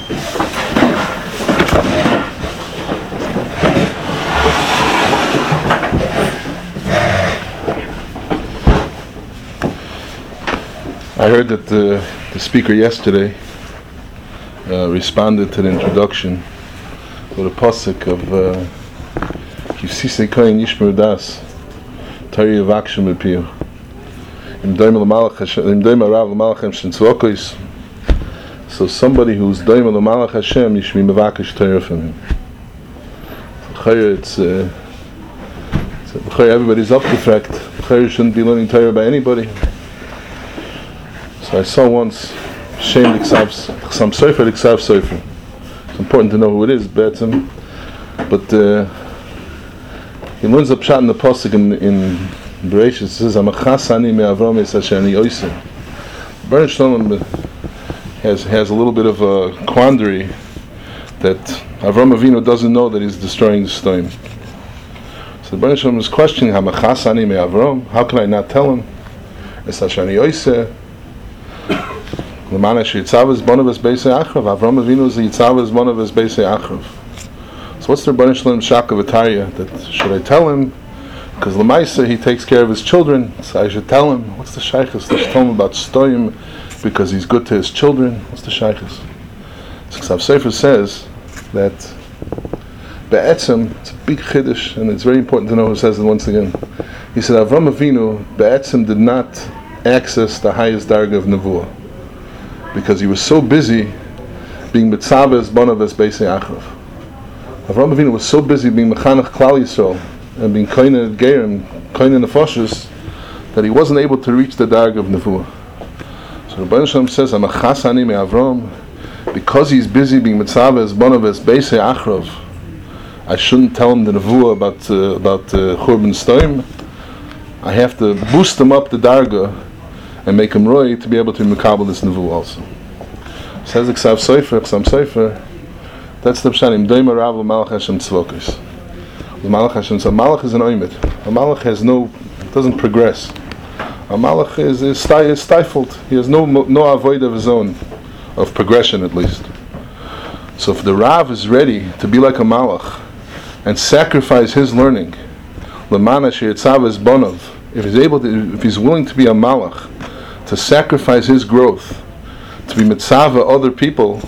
I heard that the speaker yesterday responded to the introduction with a pasuk of Kivsisei Kohen Yishmer Das Tari Yavakshem Epiyu Im Doim Arav L'Malach Hashem Tzvokos. So somebody who's Doim L'Malach Hashem, you should be Mevakesh Torah from him. Everybody's up to fact. Chayr shouldn't be learning Torah by anybody. So I saw once Shem L'Ksav Sofer L'Ksav Sofer. It's important to know who it is, Be'etzim. But he learns the pshat in the pasuk in Bereshit. It says, "Amachas ani me'Avram es asher ani oiseh." Baruch Shalom has a little bit of a quandary that Avram Avinu doesn't know that he's destroying the stone. So Baruch Shalom is questioning, "Amachas ani me'Avram? How can I not tell him? Es asher ani oiseh." L'man asher yitzavas bonav beisei achrav. Avram Avinu is the yitzavas bonav beisei achrav. So what's the Baruch Shalom shaka v'tarya? That should I tell him? Because l'maisa he takes care of his children, so I should tell him. What's the shaykhus? Let's tell him about stoyim because he's good to his children. What's the shaykhus? So Ksav Sefer says that be'etzem, it's a big chiddush, and it's very important to know who says it once again. He said Avram Avinu be'etzem did not access the highest darga of nevuah because he was so busy being mitzavah as bonav as beisei achrav. Avram Avinu was so busy being mechanech Klal Yisrael and being koine gerim, koine nefoshes, that he wasn't able to reach the darg of nevuah. So Rabbi Shalom says, "Amachas ani me'Avram," because he's busy being mitzavah as bonav as beisei achrav. I shouldn't tell him the nevuah about Churban Stoim. I have to boost him up the darga and make him roy to be able to mekabel this nevuah also. Says the Ksav Sefer. That's the pshat. Im Doim Arav L'Malach Hashem Tzvokos. L'Malach Hashem. So Malach is an oimid. A Malach doesn't progress. A Malach is stifled. He has no avoid of his own, of progression at least. So if the Rav is ready to be like a Malach and sacrifice his learning, L'man asher yitzavas bonav, if he's willing to be a Malach, to sacrifice his growth, to be mitzavah other people,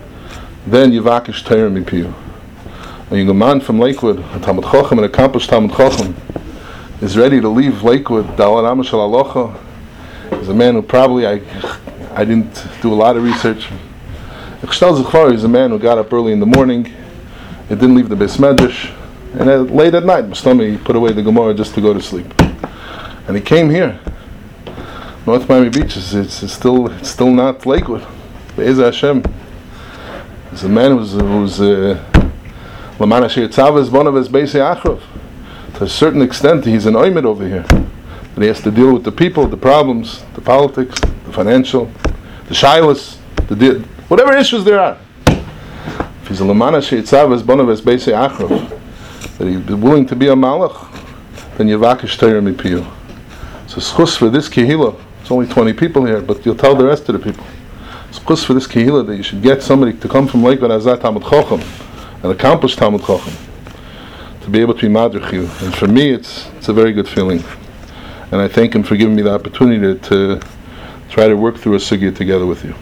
then Yivakesh Torah Mipiyu. A young man from Lakewood, a Talmud Chacham, an accomplished Talmud Chacham, is ready to leave Lakewood. Da'al Rama Shel Alocha is a man who probably I didn't do a lot of research. Chshtal Zechvar is a man who got up early in the morning, he didn't leave the Beis Medrash, and late at night, Mustami, he put away the Gemara just to go to sleep. And he came here. North Miami Beach it's still not Lakewood. Be'ez Hashem. He's a man who's L'man asher yitzavas bonav as beisei achrav. To a certain extent, he's an oimid over here. That he has to deal with the people, the problems, the politics, the financial, the shilas, whatever issues there are. If he's a L'man asher yitzavas bonav as beisei achrav, that he's willing to be a malach, then Yivakesh Torah Mipiyu. So schus for this kehillah. It's only 20 people here, but you'll tell the rest of the people. It's schus for this kehillah that you should get somebody to come from Lakewood Azat Talmud Chacham, an accomplished Talmud Chacham, to be able to be madrich you. And for me, it's a very good feeling. And I thank him for giving me the opportunity to try to work through a sugya together with you.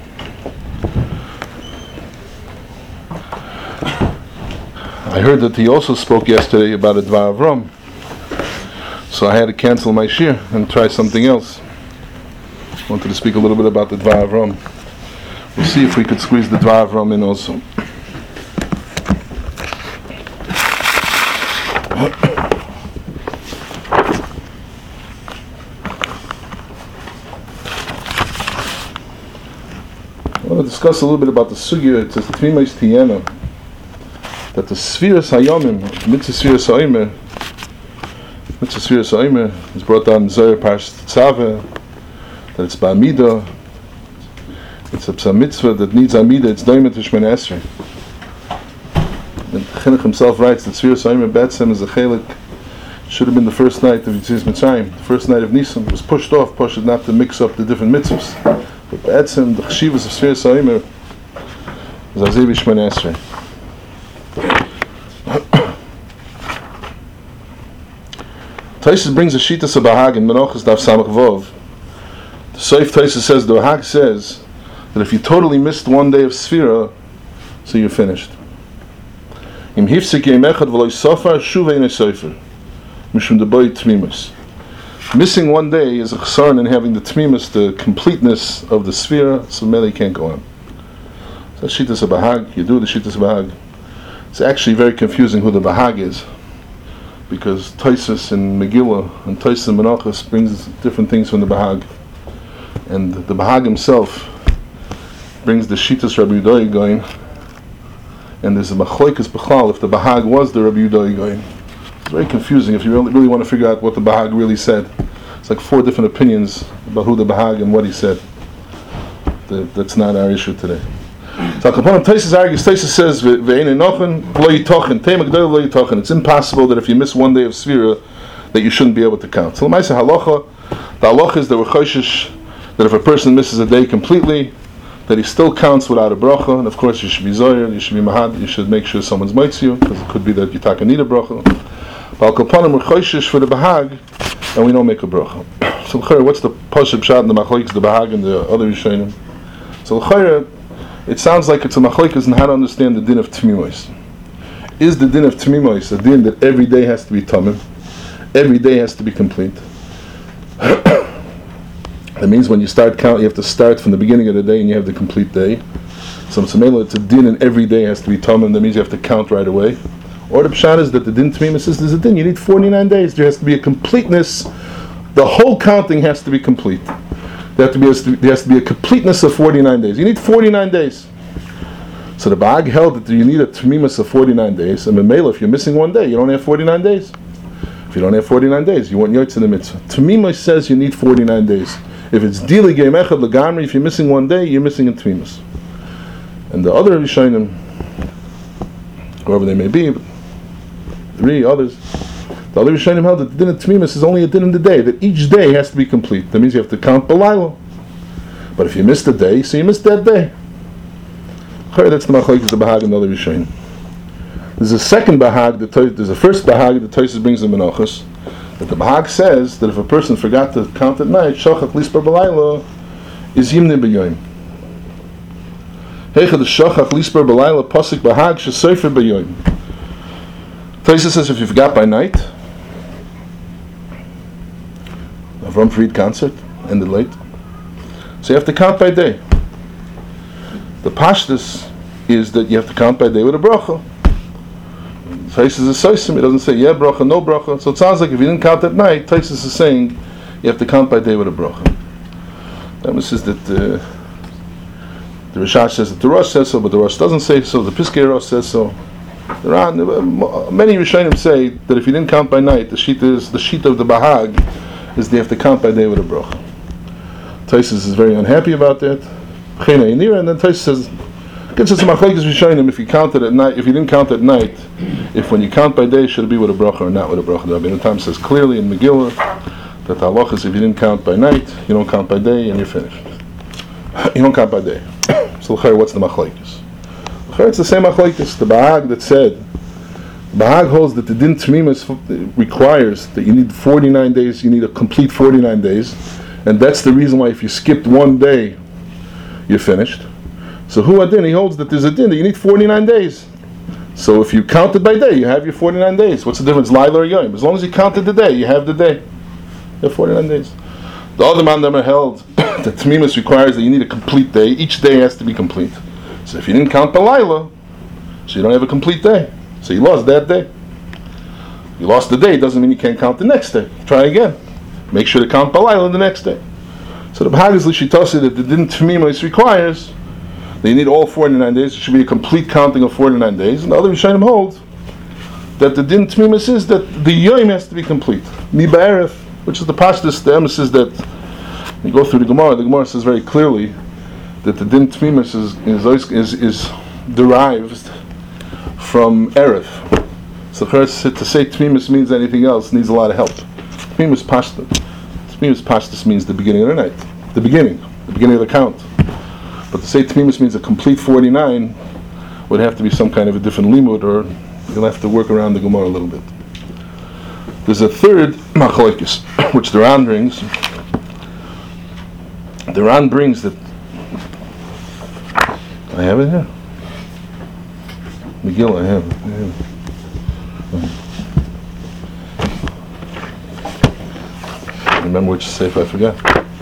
I heard that he also spoke yesterday about a Dvar Avram, so I had to cancel my shir and try something else. I wanted to speak a little bit about the Dvar Avram. We'll see if we could squeeze the Dvar Avram in also. I want to discuss a little bit about the sugya. It says Tmimos Tiyena, that the Sfiras Hayomim, Mitzvah Sfiras Ha'omer, is brought down in Zohar Parshas Tetzaveh, that it's Ba'amida, it's a mitzvah that needs Amida, it's Doimet Shmona Esrei. And Chinuch himself writes that Sfiras Ha'omer Betzem is a chelik, should have been the first night of Yetzias Mitzrayim, the first night of Nisan, was pushed not to mix up the different mitzvahs. But Betzem, the Cheshivas of Sfiras Ha'omer, Zazevi Shmona Esrei. Taisus brings a Shitas of Bahag in Menachos Daf Samach Vov. The Seif Taisus says, the Bahag says that if you totally missed one day of Sfira, so you're finished. Im hifsik yem echad v'lo yisofar shuv ein yisofer mishum deboy tmimus. Missing one day is a chsaron in having the tmimus, the completeness of the Sfira, so Mele can't go on. So that's Shitas of Bahag. You do the Shitas of Bahag. It's actually very confusing who the Bahag is, because Taisus in Megillah and Taisus in Menachos brings different things from the Bahag, and the Bahag himself brings the Shitas Rabbi Yudai going, and there's a Machlokes B'chlal if the Bahag was the Rabbi Yudai going. It's very confusing if you really want to figure out what the Bahag really said. It's like 4 different opinions about who the Bahag and what he said. That's not our issue today. So Taisus argues, Taisus says, it's impossible that if you miss one day of Sfira that you shouldn't be able to count. So the halacha is that we're choshish that if a person misses a day completely, that he still counts without a bracha, and of course you should be zoyer, you should be mahad, you should make sure someone's moitziu, because it could be that you taka need a bracha. But al-kapanim we're choshish for the bahag, and we don't make a bracha. So what's the pashup shot in the machlokes, the bahag and the other rishonim? So it sounds like it's a machlokes in how to understand the din of tmimos. Is the din of tmimos a din that every day has to be tamim, every day has to be complete? That means when you start count, you have to start from the beginning of the day and you have the complete day. So it's a din and every day has to be tamim. That means you have to count right away. Or the pshat is that the din tmimos is there's a din. You need 49 days. There has to be a completeness. The whole counting has to be complete. There has to be a completeness of 49 days. You need 49 days. So the Bahag held that you need a tmimos of 49 days. And Memela, if you're missing one day, you don't have 49 days. If you don't have 49 days, you want yotz in the mitzvah. Tmimos says you need 49 days. If it's dili geim echad legamri, if you're missing one day, you're missing in tmimos. And the other rishonim, whoever they may be, 3 others, the other rishonim held that the din of tmimos is only a din in the day, that each day has to be complete. That means you have to count b'laylo. But if you missed a day, so you missed that day. That's the machlokes, the bahag and the other rishonim. There's a second bahag, there's a first bahag that Taisus brings in Menachos, that the bahag says that if a person forgot to count at night, shachach lisper b'laylo is yimne b'yoyim. Heicha the shachach lisper b'laylo pasik bahag shesofer b'yoyim. Taisus says if you forgot by night, Avram Fried concert ended late, so you have to count by day. The pashtus is that you have to count by day with a bracha. Taisus is soisim, it doesn't say yeah bracha, no bracha. So it sounds like if you didn't count at night, Taisus is saying you have to count by day with a bracha. That says that the Rishash says that the Rosh says so, but the Rosh doesn't say so, the Piskei Rosh says so. Many Rishonim say that if you didn't count by night, the sheet of the Bahag is they have to count by day with a bracha. Taisus is very unhappy about that. And then Taisus says, gets us some machlokes rishonim if you counted at night, if you didn't count at night, if when you count by day should it be with a bracha or not with a bracha. The Rabbeinu Tam says clearly in Megillah that the halach is if you didn't count by night, you don't count by day and you're finished. You don't count by day. So what's the machlokes? It's the same machlokes. The Bahag that said, the Bahag holds that the din tmimos requires that you need 49 days, you need a complete 49 days, and that's the reason why if you skipped one day, you're finished. So who adin? He holds that there's a din that you need 49 days. So if you counted by day, you have your 49 days. What's the difference? Laila or Yom? As long as you counted the day, you have the day. You have 49 days. The other mandam held that tmimos requires that you need a complete day. Each day has to be complete. So if you didn't count the Laila, so you don't have a complete day. So you lost that day. You lost the day, doesn't mean you can't count the next day. Try again. Make sure to count the Laila the next day. So the Bahag is l'shitasi that the din tmimos requires that you need all 49 days. It should be a complete counting of 49 days. And the other Rishonim hold that the din tmimos is that the yom has to be complete. Mi ba'eref, which is the pashtus, the emphasis that you go through the Gemara says very clearly that the din tmimos is derived from erev. So to say tmimos means anything else needs a lot of help. Tmimos pashtus means the beginning of the night, the beginning of the count. But to say tmimos means a complete 49, would have to be some kind of a different limud, or you'll have to work around the Gemara a little bit. There's a third machlokes, which the Ran brings. The Ran brings that I have it here. Megillah, I have it. I remember which sefer, I forgot.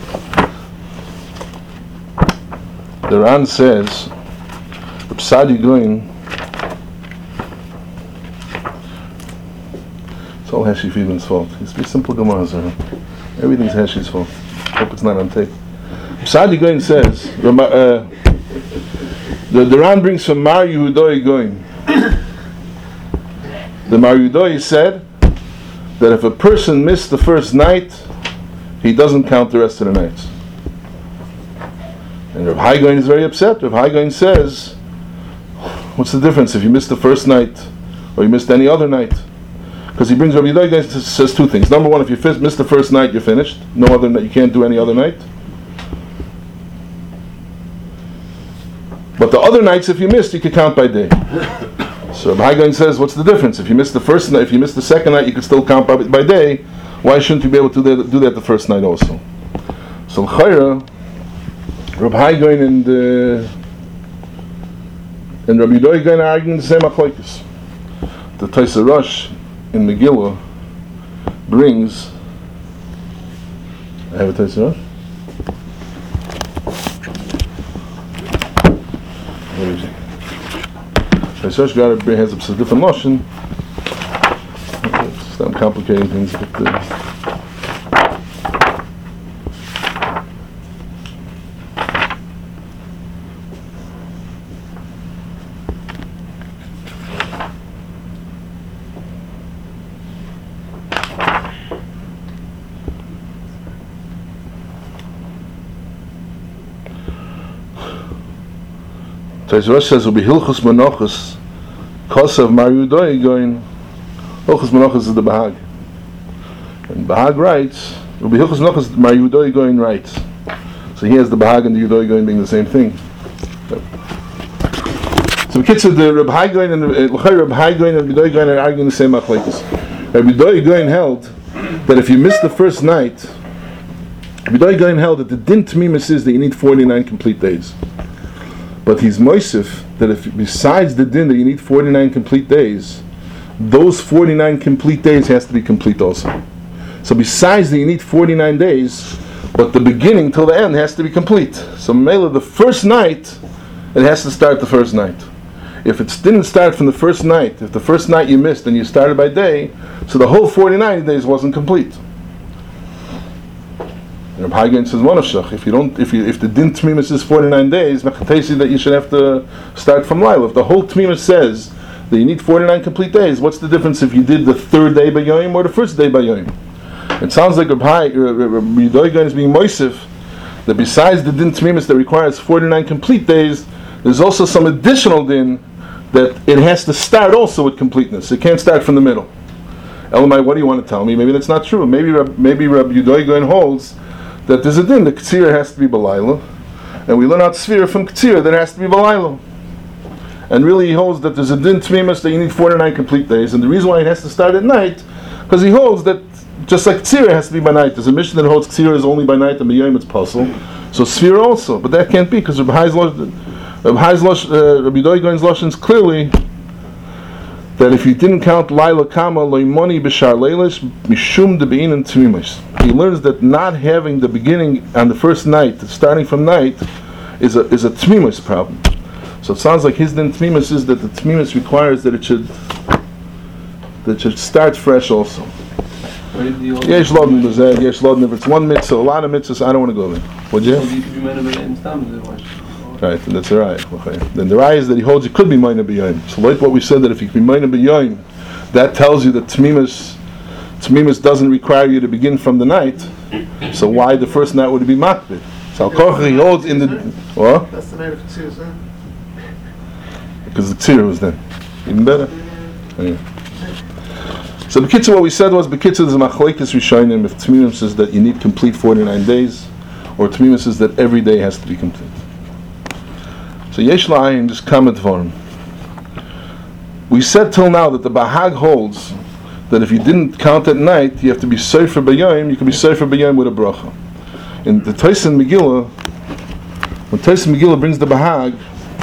The Ran says, the Psadi Goin, it's all Heshi Friedman's fault. It's a simple Gemara. Everything's Heshi's fault. Hope it's not on tape. Psadi Goin says, the Ran brings from Mar Yehudoi Goin. The Mar Yehudoi said that if a person missed the first night, he doesn't count the rest of the nights. And Rav Hai Goin is very upset. Rav Hai Goin says, what's the difference if you missed the first night or you missed any other night? Because he brings Rav Yehudoi Goin says two things. Number one, if you missed the first night, you're finished. No other night, you can't do any other night. But the other nights, if you missed, you could count by day. So Rav Hai Goin says, what's the difference? If you missed the first night, if you missed the second night, you could still count by day. Why shouldn't you be able to do that the first night also? So l'chayra, Rav Hai Goin and Rav Yehudoi Goin are arguing the same machlokes. The Tosei Rosh in Megillah brings. I have a Tosei Rosh. Tosei Rosh has a different notion. I'm complicating things, but Tosei Rosh says, "Ubi hilchos menachos kosav Mar Yehudoi Goin." Hilchos menachos is the Bahag, and Bahag writes, "Ubi hilchos menachos Mar Yehudoi Goin" writes. So he has the Bahag and the Yehudoi Goin being the same thing. So the kids of the Reb Hai Goin and Reb Hai Goin and Yehudoi Goin are arguing the same machlokes. Reb Yehudoi Goin held that if you miss the first night, Reb Yehudoi Goin held that the din tmimus is that you need 49 complete days. But he's moisif that if besides the din that you need 49 complete days, those 49 complete days has to be complete also. So besides that you need 49 days, but the beginning till the end has to be complete. So Mela, the first night, it has to start the first night. If it didn't start from the first night, if the first night you missed and you started by day, so the whole 49 days wasn't complete. Reb Hai Goin says, if the din tmimus is 49 days, that you should have to start from Laila. If the whole tmimus says that you need 49 complete days, what's the difference if you did the third day by Yom or the first day by Yom? It sounds like Reb Yehudoi Goin is being moisif that besides the din tmimus that requires 49 complete days, there's also some additional din that it has to start also with completeness. It can't start from the middle. Elamai, what do you want to tell me? Maybe that's not true. Maybe Reb Yehudoi Goin holds that there's a din, the Ketzira has to be Balayla, and we learn out Sfira from Ketzira that has to be Balayla. And really he holds that there's a din Tmimus that you need 49 complete days, and the reason why it has to start at night, because he holds that just like Ketzira has to be by night, there's a mission that holds Ketzira is only by night and by Yom it's possible, so Sfira also, but that can't be, because Reb Yehudoi Goin's Lashon is clearly that if you didn't count Laila Kama Loimoni B'Shar Leilish Mishum Debein and Tmimus. He learns that not having the beginning on the first night, starting from night, is a Tmimus problem. So it sounds like his din Tmimus is that the Tmimus requires that it should start fresh also. Yesh Lodin, if it's one mitzvah, a lot of mitzvahs, I don't want to go there. Would you? Right, and that's a raya. Okay. Then the raya is that he holds it could be minor b'yoyim. So like what we said, that if you can be minor b'yoyim, that tells you that Tmimus doesn't require you to begin from the night. So why the first night would be makbid? So Al-Koch, he holds in the... What? That's the night of Tzir, huh? Because the Tzir was then. Even better. Yeah. So B'kitzur, what we said was, B'kitzur, there's a machlokes rishonim if Tmimus says that you need complete 49 days, or Tmimus says that every day has to be complete. So Yesh La'ayin, just comment for him. We said till now that the Bahag holds that if you didn't count at night, you have to be Sefer B'Yom. You can be Sefer B'Yom with a bracha. In the Tosin Megillah, when Tosin Megillah brings the Bahag,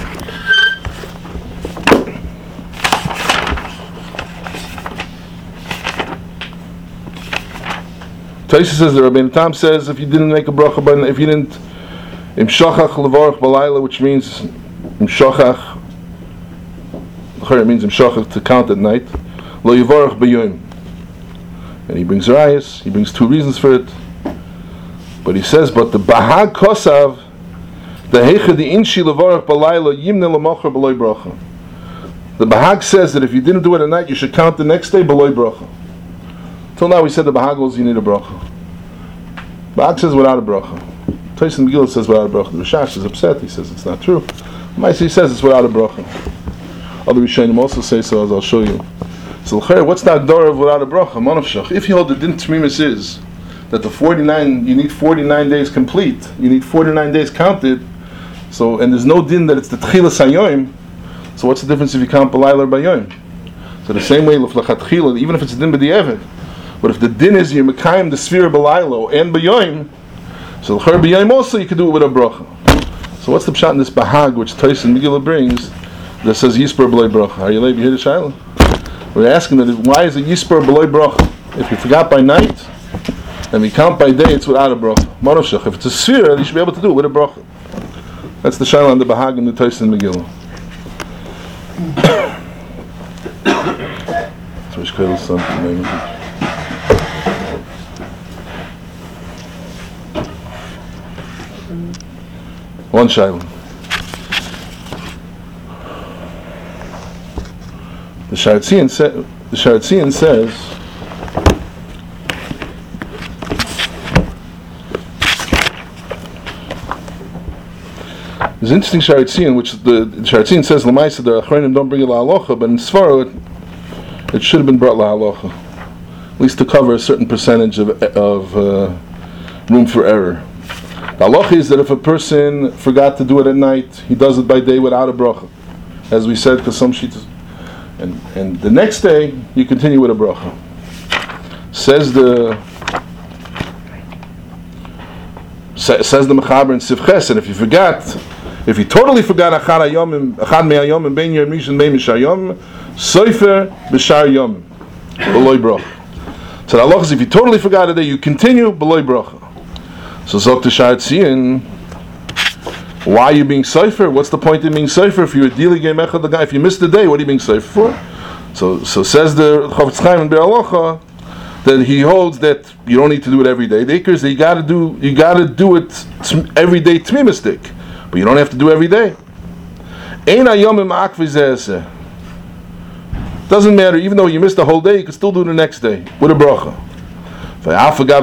Tosin says, the Rabbeinu Tam says, if you didn't make a bracha, but if you didn't Imshachach Levarach Balayla, which means Imshachach, it means Imshachach to count at night, Lo Yivarach B'Yom. And he brings Rayas, he brings two reasons for it. But he says, but the Bahag Kosav, the Heicha the Inshi Levarach Balayla, Yimne L'mocher B'loi Bracha. The Bahag says that if you didn't do it at night, you should count the next day B'loi Bracha. Till now we said the Bahag holds you need a bracha. Bahag says without a bracha. Tosin Megillah says without a bracha. The Rishash is upset, he says it's not true. Maisi says it's without a bracha. Other Rishonim also say so, as I'll show you. So what's the Agdara of without a bracha? Manavshach. If you hold the din Tmimis is that the 49, you need 49 days complete, you need 49 days counted, so, and there's no din that it's the Tchilas HaYoim, so what's the difference if you count B'layla or B'Yom? So the same way, even if it's a din B'di'evet, but if the din is you're Mekayim the Sfira B'layla and B'Yom, so l'char B'Yom also you can do it with a bracha. So what's the pshat in this Bahag which Tosin Megillah brings that says Yisper B'loi Bracha? Are you hear the Shaila? We're asking that why is it Yisper B'loi Bracha? If you forgot by night and we count by day, it's without a bracha. Monoshach. If it's a Sfira, you should be able to do it with a bracha. That's the Shaila on the Bahag and the Tosin Megillah. So ich kann something maybe. One Shaila. The Sharetzian says there's an interesting Sharetzian, which the Sharetzian says Lamaisa the Achronim don't bring it la'alocha, but in Svara it should have been brought la'alocha, at least to cover a certain percentage of room for error. The halacha is that if a person forgot to do it at night, he does it by day without a bracha, as we said, because some sheets, and the next day you continue with a bracha. Says the Mechaber in Sivches, and if you totally forgot Achad Me'ayom and Ben Yom Rishon Ben Mishar Yom, Sofer B'Shar Yom B'loi Bracha. So the halacha is if you totally forgot a day, you continue B'loi Bracha. So Zok Sharetzian, why are you being Sofer? What's the point in being Sofer? If you're dealing game echad the guy, if you missed the day, what are you being Sofer for? So says the Chofetz Chaim in Be'er Halacha that he holds that you don't need to do it every day. The ikar is that you got to do it every day tmimistic, but you don't have to do every day. Ein hayomim akvi zeh. Doesn't matter, even though you missed the whole day, you can still do the next day with a bracha. What's with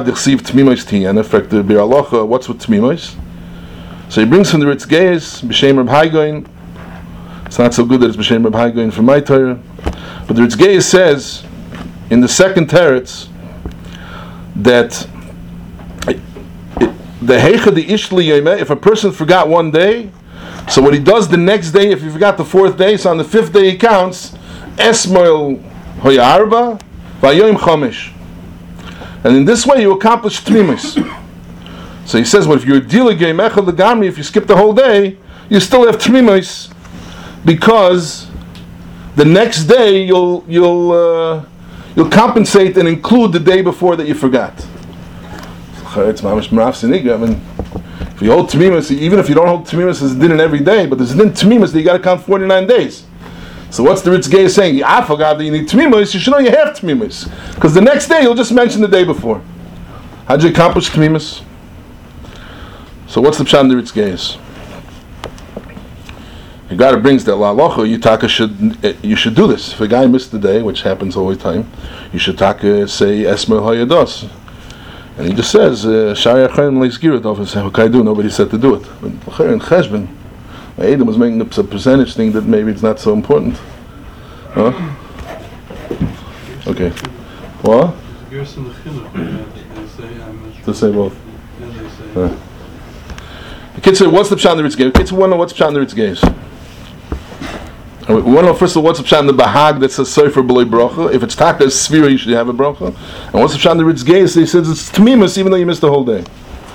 tmimos? So he brings from the Ritz Geis, B'Shem Reb Haigoin. It's not so good that it's B'Shem Reb Haigoin from my Torah, but the Ritz Geis says in the second teretz that the Heicha the Ishli Yomeh, if a person forgot one day, so what he does the next day, if he forgot the fourth day, so on the fifth day he counts Esmoil Hoyarba Vayoim Chomish. And in this way you accomplish Tmimis. So he says, well, if you're a dealer game echad legamri, if you skip the whole day, you still have Tmimis, because the next day you'll compensate and include the day before that you forgot. It's mamish maraf siniga. I mean, if you hold Tmimis, even if you don't hold Tmimis as a din every day, but there's a din Tmimis that you got to count 49 days. So what's the Ritz Geis saying? I forgot that you need Tmimis, you should know you have Tmimis. Because the next day you'll just mention the day before. How'd you accomplish Tmimis? So what's the pshat in the Ritz Geis? The guy that brings that la'alocha, you should do this. If a guy missed the day, which happens all the time, you should say Esmer Hayados. And he just says, Shari Achayim Leisgirat of his what can I do? Nobody said to do it. But in Cheshbon, Adam was making up a percentage thing that maybe it's not so important. Huh? Okay. What? To say both. The kids say, what's the pshat in the Ritz Geis? Kids want to know what's the pshat in the Ritz Geis. We want to know first of all what's the pshat in the Bahag that says Sofer B'loi Bracha. If it's Taka Sfira, you should have a bracha. And what's the pshat in the Ritz Geis? He says it's Tmimus even though you missed the whole day.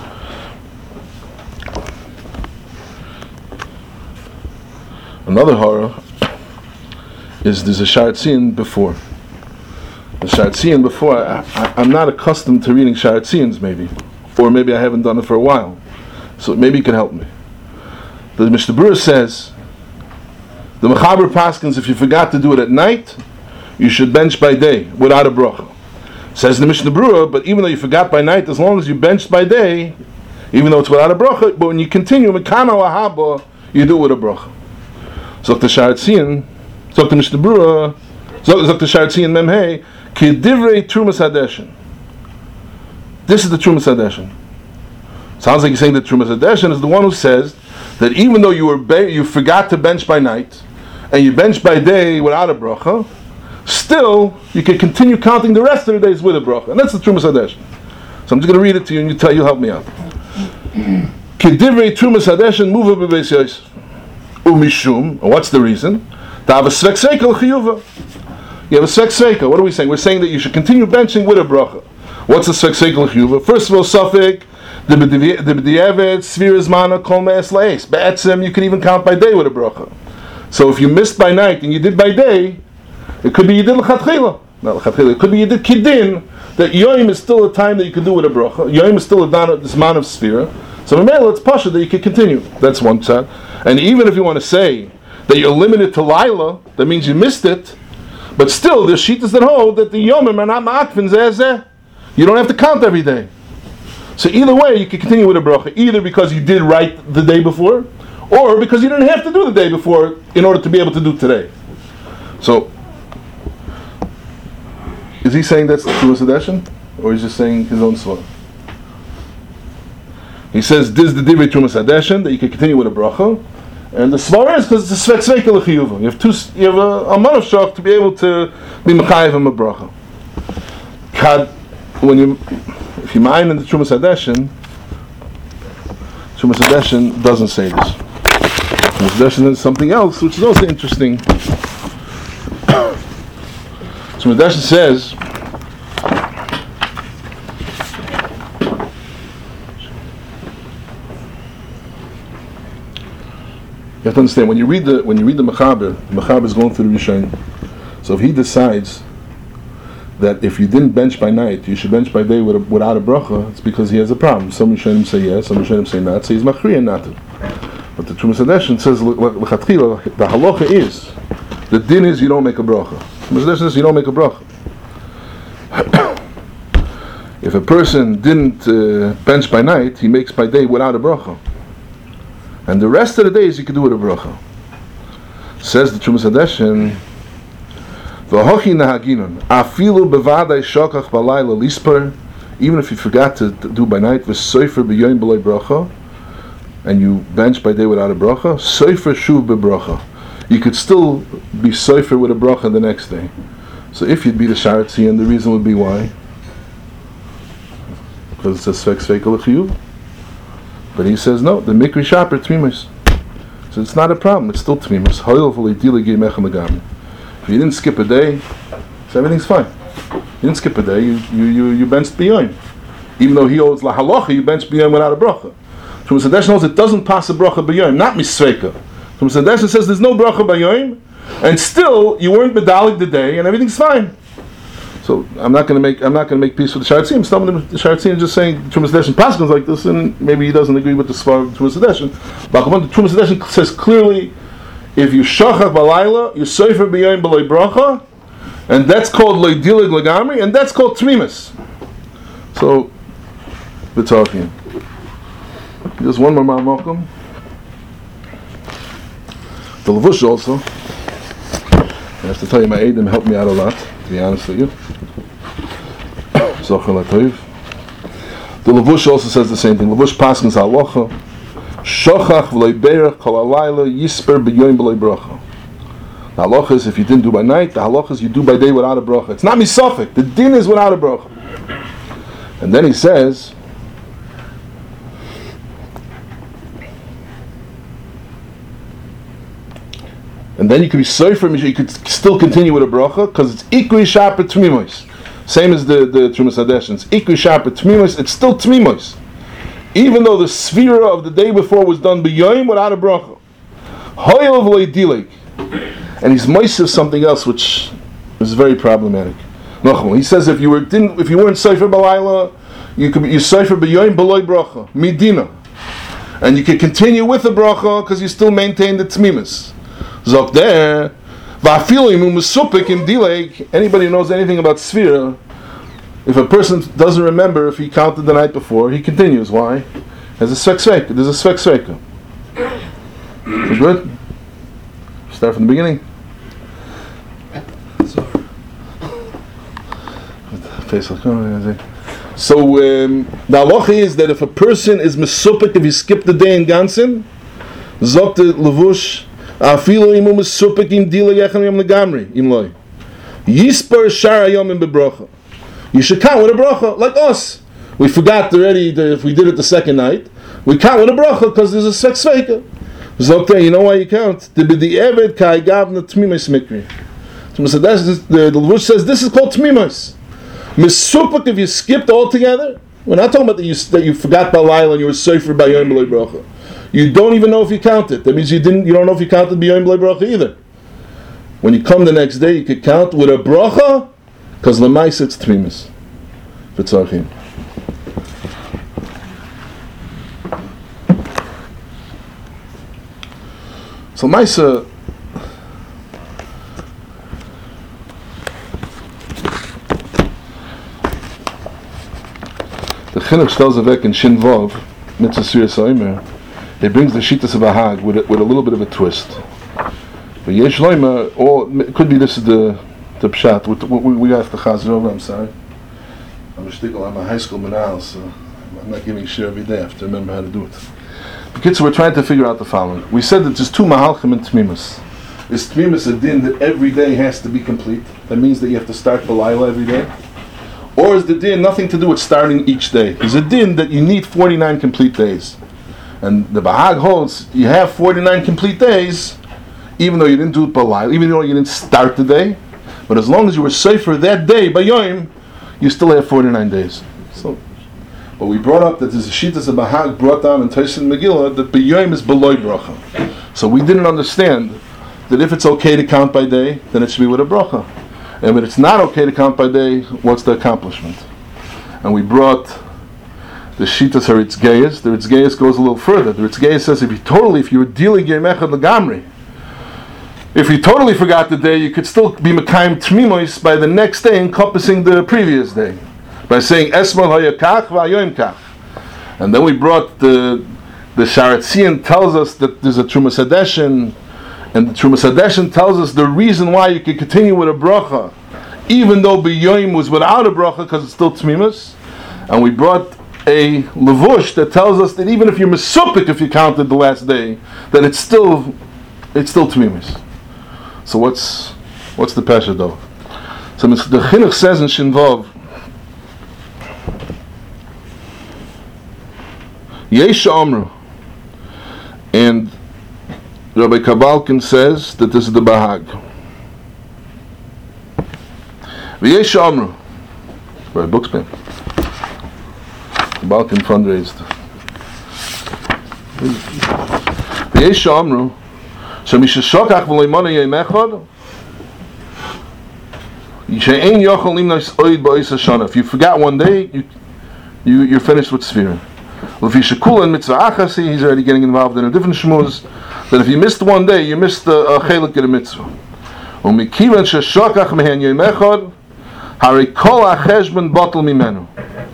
Another horror is there's a Sharat Tzion before. The Sharat Tzion before, I'm not accustomed to reading Sharat Tzions maybe. Or maybe I haven't done it for a while. So maybe you can help me. The Mishnah Berurah says, the Mechaber Paskins, if you forgot to do it at night, you should bench by day without a bracha. Says the Mishnah Berurah, but even though you forgot by night, as long as you benched by day, even though it's without a bracha, but when you continue, Mekana Lahaba, you do it with a bracha. Zok the Sharat Tzion, Zok the Mishnah Berurah, Zok the Sharat Tzion Memhei, Ki Divrei Trumas Hadeshin. This is the Trumas Hadeshin. Sounds like you're saying that Trumas Hadeshin is the one who says that even though you forgot to bench by night, and you bench by day without a bracha, still you can continue counting the rest of the days with a bracha, and that's the Trumas Hadeshin. So I'm just going to read it to you, and you help me out. Kedivrei Trumas Hadeshin muva b'beis Yosef umishum. And what's the reason? To have a svek seika l'chiyuva. You have a svek seika. What are we saying? We're saying that you should continue benching with a bracha. What's a svek seika l'chiyuva? First of all, suffik the b'di'evet sfiras mana kol me'es la'es. Be'etzem you can even count by day with a bracha. So if you missed by night and you did by day, it could be you did l'chatchila. Not l'chatchila. It could be you did kidin. That yoim is still a time that you can do with a bracha. Yoim is still this man of sfira. So Mamela, it's pasha that you can continue. That's one side. And even if you want to say that you're limited to Laila, that means you missed it. But still, there's shittas that hold that the yomim are not ma'akfin zeh. You don't have to count every day. So either way, you can continue with a bracha, either because you did right the day before, or because you didn't have to do the day before in order to be able to do today. So, is he saying that's the Trumas Hadeshin, or is he just saying his own svara? He says this is the Divrei Trumas Hadeshin that you can continue with a bracha, and the svara is because it's a svek sveika l'chiyuva. You have a man of shach to be able to be mechayev him a bracha. If you mind in the Trumas Hadeshin doesn't say this. Trumas Hadeshin is something else, which is also interesting. Trumas Hadeshin says, you have to understand when you read the Mechaber is going through the Rishonim. So if he decides that if you didn't bench by night, you should bench by day without a bracha, it's because he has a problem. Some Rishonim say yes, some Rishonim say not. So he's machriya not to. But the Trumas Hadeshin says the halacha is the din is you don't make a bracha. Trumas Hadeshin says you don't make a bracha. If a person didn't bench by night, he makes by day without a bracha. And the rest of the days you can do with a bracha. Says the Trumas Hadeshin, V'hochi nahaginun afilu bevadai shokach balayla lispar. Even if you forgot to do by night, v'soifer b'yoyim b'loy bracha, and you bench by day without a bracha, soifer shuv b'bracha. You could still be soifer with a bracha the next day. So if you'd be the Sharat Tzion, the reason would be why? Because it's a svek sveika l'chiyuv. But he says no, the mikri shaper tmimus. So it's not a problem, it's still tmimus. If you didn't skip a day, so everything's fine. You didn't skip a day, you benched b'yoyim. Even though he owes la halacha, you benched b'yoyim without a bracha. Trumas Hadeshin knows it doesn't pass a bracha b'yoyim, not misveika. Trumas Hadeshin says there's no bracha b'yoyim, and still you weren't bedalig the day, and everything's fine. So I'm not going to make peace with the Sharat Tzion. Some of the Sharat Tzion is just saying Trumas Hadeshin paskins like this, and maybe he doesn't agree with the svar of Trumas Hadeshin. But the Trumas Hadeshin says clearly, if you shachach balayla, you sofer b'yoyim b'loy bracha, and that's called loy dilig legamri, and that's called tmimus. So we're talking. Just one more Malcolm. The Levush also. I have to tell you, my Eidim helped me out a lot, to be honest with you. The Levush also says the same thing. Levush paskins halacha, shochach v'loy berach kol halayla yisper b'yoyim b'loy bracha. The halacha is if you didn't do by night, the halacha is you do by day without a bracha. It's not misafik. The din is without a bracha. And then he says, and then you could be sofer, you could still continue with a bracha, because it's ikri shapet tmimos. Same as the Trumas Hadeshin. It's ikri shapet tmimos, it's still tmimos. Even though the sphera of the day before was done b'yoyim without a bracha. Hoyel v'loy dileg. And he's moises something else which is very problematic. He says if you weren't sofer b'layla, you could be sofer b'yoyim b'loy bracha, midina. And you can continue with the bracha because you still maintain the tmimus. Zok there, va'afilim u'musupik im dileg. Anybody who knows anything about Sfira, if a person doesn't remember if he counted the night before, he continues. Why? There's a svek. There's a svek. So good? Start from the beginning. So the halacha is that if a person is mesupik, if he skipped the day in Gansen, zok the levush afilu imu mesupik im dila yechan yom legamri im loy yispar shara yom im bebracha. You should count with a bracha like us. We forgot already if we did it the second night. We count with a bracha because there's a sveka. Zok there, you know why you count? The eved kai gavna tmimis mikri. So the levush says this is called tmimis. Mesupik if you skipped altogether. We're not talking about that you forgot Balayla and you were sofer by Yom B'loi Bracha. You don't even know if you counted. That means you don't know if you counted by Yom B'loi Bracha either. When you come the next day, you could count with a bracha, because Lamais it's Tmimis. V'tzarchim. So Maisa, the Chinuch tells Avek in Shin Vov, Mitzvah Sirius Omer, he brings the Shittas of a Hag with a little bit of a twist. But Yesh Loimer, or it could be this is the Pshat. We got the Chazar over, I'm sorry. I'm a shtickle, I'm a high school manal, so I'm not giving shir every day. I have to remember how to do it. The kids, we're trying to figure out the following. We said that there's two Mahalchim and Tmimus. Is Tmimus a din that every day has to be complete? That means that you have to start Balayla every day? Or is the din nothing to do with starting each day? Is a din that you need 49 complete days. And the Bahag holds you have 49 complete days, even though you didn't do it Balayla, even though you didn't start the day. But as long as you were safer that day, by Yom, you still have 49 days. So, but we brought up that there's a Shittas of Bahag brought down in Taisin Megillah that B'Yom is B'loi Bracha. So we didn't understand that if it's okay to count by day, then it should be with a bracha. And when it's not okay to count by day, what's the accomplishment? And we brought the Shittas Haritzgeis. The Haritzgeis goes a little further. The Haritzgeis says if you were dealing Yom Echad L'Gamri, if you totally forgot the day, you could still be Mekayim Tmimois by the next day encompassing the previous day. By saying Esmol Hayakach V'Ayoim Kach. And then we brought the Sharatzian tells us that there's a Trumas Hadeshin, and the Trumas Hadeshin tells us the reason why you can continue with a bracha, even though B'Yoim was without a bracha, because it's still Tmimus. And we brought a Levush that tells us that even if you're Mesupik, if you counted the last day, that it's still Tmimus. So what's the Pesha though? So the Chinuch says in Shinvov, Yesh Amru, and Rabbi Kabalkin says that this is the Bahag. V'yesh Amru, Rabbi Buxman, Kabalkin fundraised. V'yesh Amru, Shemish Shokach v'loimana yom echad, she'ein yochel limnos oid ba'is hashana. If you forgot one day, you're finished with Sfira. If you shekulan mitzvah achasi, he's already getting involved in a different shmuz. That if you missed one day, you missed a chelik of the mitzvah. U'mikivan sheshokach mehen yom echad, hari kol ha'cheshbon batel mimenu.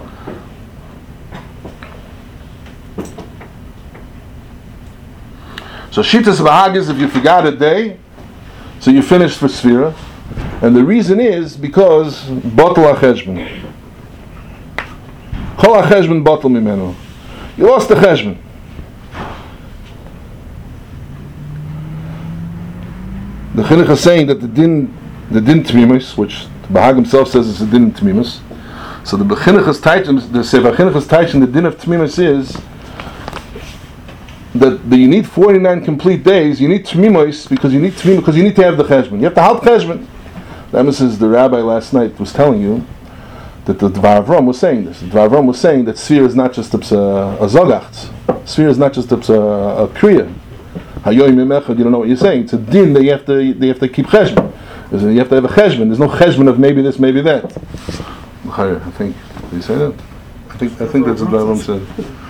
So Shittas Bahag is if you forgot a day, so you finished for Sfira. And the reason is because batel ha'cheshbon. Kol ha'cheshbon batel mimenu. You lost the cheshbon. The Chinuch is saying that the din Tmimus, which the Bahag himself says is the din Tmimus. So the Chinuch is teaching, the Sefer Chinuch is teaching the din of Tmimus is that you need 49 complete days. You need tmimos because you need to have the cheshbon. You have to halt cheshbon. The emissaries, the rabbi last night was telling you that the Dvar Avram was saying this. The Dvar Avram was saying that Sfira is not just a zogacht. Sfira is not just a kriya. Hayoim Yemecha, you don't know what you're saying. It's a din that you have to keep cheshbon. You have to have a cheshbon. There's no cheshbon of maybe this, maybe that. I think. Did you say that? I think that's what Dvar Avram said.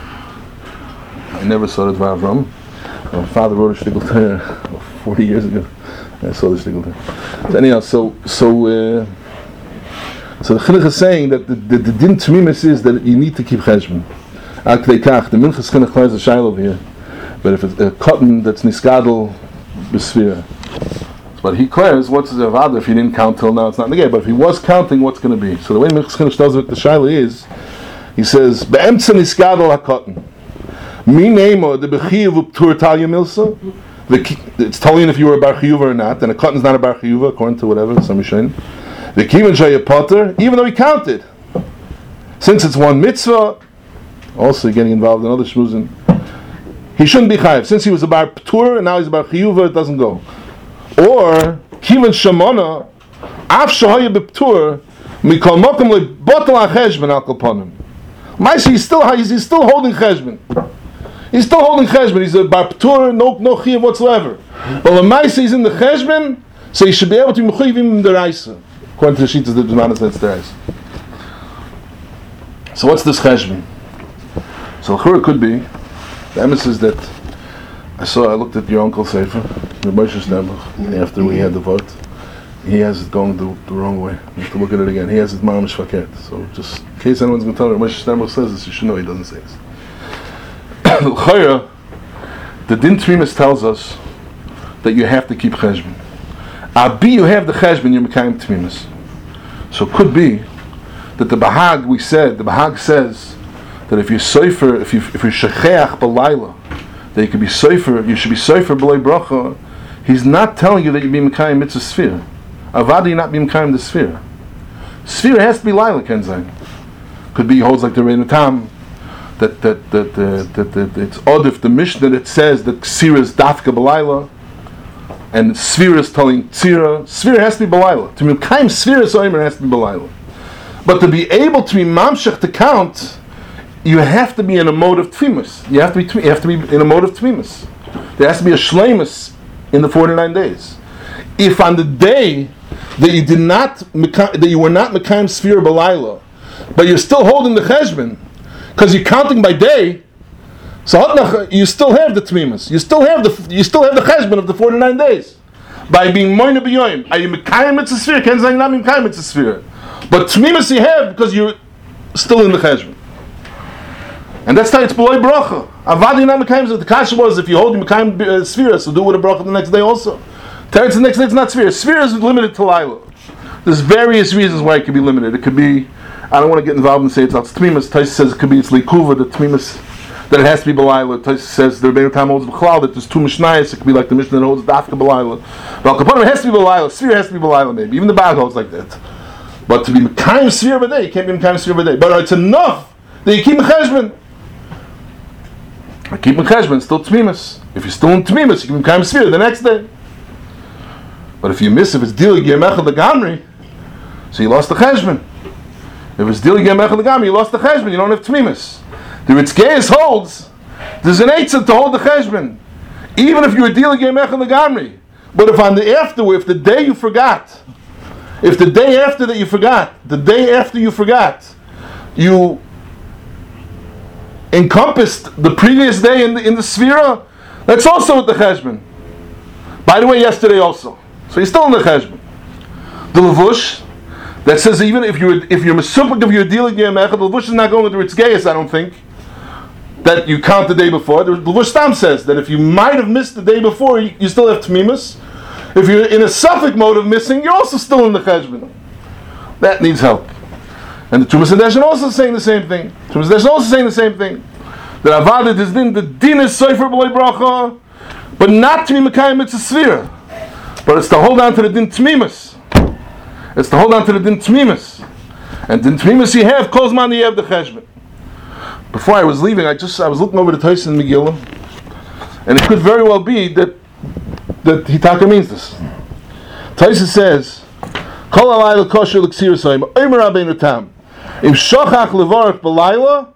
I never saw the Dvar Avram. My father wrote a shtickle there 40 years ago. I saw the shtickle there. So anyhow, so the Chinuch is saying that the din tmimis is that you need to keep cheshbon. Al k'dei kach, the Minchas Chinuch clears a shail over here. But if it's a cotton that's niskadel b'sfira, but he declares what's the avada if he didn't count till now, it's not negay. But if he was counting, what's going to be? So the way Minchas Chinuch tells it, the shaila is, he says be'emtza niskadel hakotten. Mi nemo the b'chiyuv uptur talya milsa. It's telling if you were a bar chiyuva or not, and a cotton's not a bar chiyuva according to whatever some Yishayin. The kivan shaya potter, even though he counted, since it's one mitzvah, also getting involved in other shmuzin, he shouldn't be chayiv. Since he was a bar ptur and now he's a bar chiyuva, it doesn't go. Or kivan shamona af shahaya b'ptur mikol mokum le'botel ha'cheshbon al kolponim. Ma'aseh he's still holding cheshbon. He's still holding cheshbon. He's a bar ptur, no chiyav whatsoever. But Lamaisa he's in the cheshbon, so he should be able to be mechuyev in the raisa. According to the sheets of the Zmanas, that's the raisa. So what's this cheshbon? So it could be the emissaries that I looked at your uncle Sefer, the Moshe Sternbuch, after we had the vote. He has it going the wrong way. You have to look at it again. He has it ma'amish faket. So just in case anyone's going to tell me Moshe Sternbuch says this, you should know he doesn't say this. The Din Tmimis tells us that you have to keep cheshbon. Abi, you have the cheshbon, you're mekayim Tmimis. So it could be that the Bahag says that if you're sofer, if you're shecheach b'layla, that you could be sofer, you should be sofer b'lay bracha. He's not telling you that you be mekayim mitzvah sphere. Avada, you're not be mekayim the sphere. Sphere has to be layla, Kenzain. Could be he holds like the Reinu Tam. That it's odd if the Mishnah that says that Ksira is dafka b'layla and Sfira is telling Tzira. Sfira has to be b'layla. To be mekayim Sfira soimer has to be b'layla. But to be able to be mamshech to count, you have to be in a mode of tfimus. You have to be in a mode of tfimus. There has to be a shleimus in the 49 days. If on the day that you did not that you were not mekayim Sfira b'layla, but you're still holding the cheshbon, because you're counting by day, so you still have the tmimus. You still have the cheshbon of the 49 days. By being moina b'yoyim, are you mekayim mitzvah sphere? Ken zayin not mekayim mitzvah sphere. But tmimus you have because you're still in the cheshbon. And that's how it's b'loy bracha. Avadi not mekayim. The kasha was if you hold you mekayim sphere, so do with a bracha the next day also. Teretz the next day it's not sphere. Sphere is limited to Laila. There's various reasons why it could be limited. It could be, I don't want to get involved and say it's tmimus. Taisa says it could be it's likuva, the tmimus, that it has to be b'layla. Taisa says the Rebbeinu Tam holds b'chlal, that there's two mishnayos. It could be like the Mishnah that holds dafka b'layla. But Kaponim has to be b'layla. Sphere has to be b'layla maybe. Even the Bag holds like that. But to be mekayim sphere b'day, you can't be mekayim sphere b'day. But it's enough that you keep mecheshbon. Keep mecheshbon, still tmimus. If you're still in tmimus, you can be mekayim sphere the next day. But if you miss, if it's dilig yemechad the gamri, so you lost the cheshbon. If it's dilig yemechad the gamri, you lost the cheshbon. You don't have tmimus. The Ritzgeis holds there's an eitzah to hold the cheshbon, even if you were dealing yemechad the gamri. But if the day you forgot, if the day after that you forgot, the day after you forgot, you encompassed the previous day in the Sfira, that's also with the cheshbon. By the way, yesterday also. So you're still in the cheshbon. The levush that says even if you're mesupik if you're dealing yemechad, the levush is not going with the Ritzgeis, I don't think, that you count the day before. The levush stam says that if you might have missed the day before, you still have tmimus. If you're in a suffix mode of missing, you're also still in the cheshbon. That needs help. And the Tumas Hadeshin also saying the same thing. That Avada is din, the din is sofer b'lei bracha, but not to be mekayim mitzvah sphere. But it's to hold on to the din tmimus. And din tmimus you have, kol zman you have the cheshbon. Before I was leaving, I was looking over the Tosfos in Megillah, And it could very well be that Hitaka means this. Taisa says, Kol alayla kosher l'ksir soim, Omer Rabbeinu Tam, Im shochach levorach b'layla,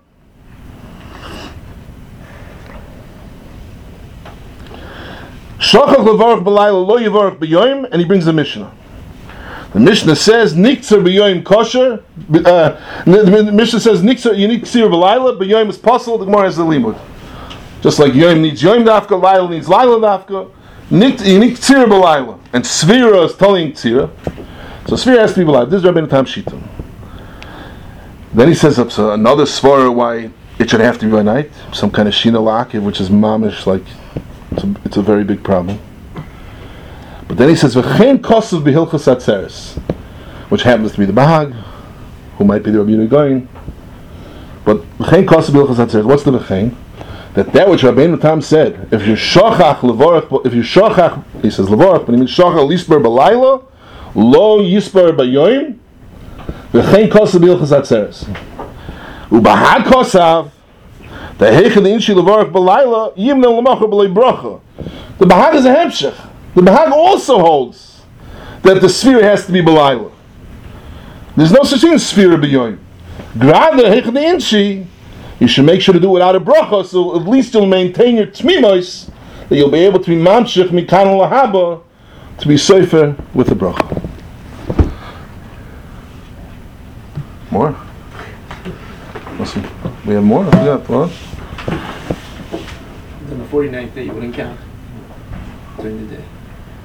shochach levorach b'layla lo yevorach b'yoyim, and he brings the Mishnah. The Mishnah says, Niktzar b'yoyim kosher, the Mishnah says, Niktzar, you need ksir b'layla, b'yoyim is possible, the Gemara has the limud. Just like Yoyim needs Yoyim dafka, Laila needs Laila dafka, you need Tzira b'Laila. And Svira is telling Tzira. So Svira has to be b'Laila. This is Rabbeinu Tam Shita. Then he says another svara why it should have to be by night. Some kind of Shina Lakiv, which is mamish, like, it's a very big problem. But then he says, V'chein kosav b'hilchas atzeres, which happens to be the Bahag, who might be the Rabbi Yehuda Goyin. But V'chein kosav b'hilchas atzeres, what's the V'chein? That which Rabbeinu Tam said, if you shochach levorach, he says levorach, but he means shochach lisper b'layla, lo yisper b'yoyim, v'chein kosav b'ilchas atzeres. Ubahag kosav, the heichen the inshi levorach b'layla, yimna l'machar b'lei bracha. The Bahag is a hemshech. The Bahag also holds that the sphere has to be b'layla. There's no such thing as sphere b'yoyim. Grad the heichen the inshi, you should make sure to do it without a bracha, so at least you'll maintain your tmimos, that you'll be able to be mamshich mikan lahaba, to be sefer with the bracha. More? Listen, we have more? Yeah, what? On the 49th day, you wouldn't count during the day.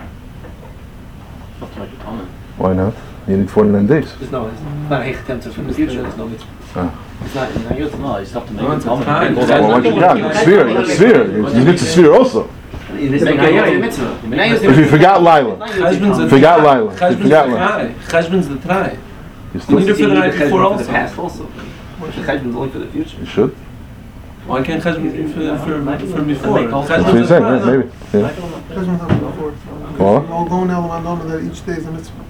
Why not? You need 49 days. There's no, it's not a hechtem from the future, there's no mitzvah. It's not, you're not using. No, you still have to make it. Well, why don't you count? It's sphere. You need to sphere also. If If you forgot Laila. Forgot Laila. Cheshbon's the try. You You need it for the night before for the also. past also. Cheshbon's only for the future. You should. Why can't Cheshbon be for before? That's what you're saying, yeah, maybe. Yeah. Cheshbon's not before. What? All going out of my that each day is a mitzvah.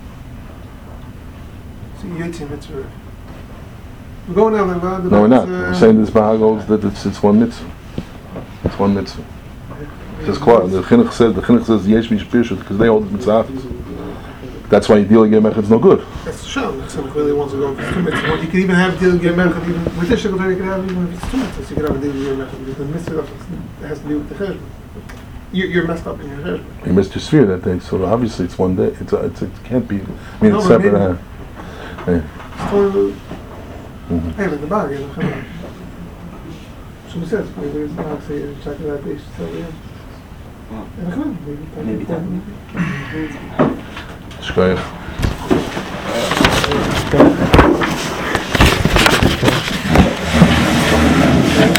So you 18 mitzvah. We're going out of No, we're not. We're saying this Bahag holds that it's one mitzvah. It's one mitzvah. It's klar. The Chinuch says Yesh Mish Pirshut because they hold the mitzvah. That's why deal Gemech is no good. That's Sham. That's clearly wants to go if it's two mitzvah. You can even have deal Gemech even with this Shekot you can have even if it's two mitzvahs. You can have a deal Gemech because the mitzvah has to do with the Cheshbon. You're messed up in your Cheshbon. You missed your sphere that day, so obviously it's one day. It can't be. I mean, No, it's but separate. It's totally. Hey, like the bag, you know. So he says, maybe it's not say check that base. So yeah. Maybe that. Shkoyach.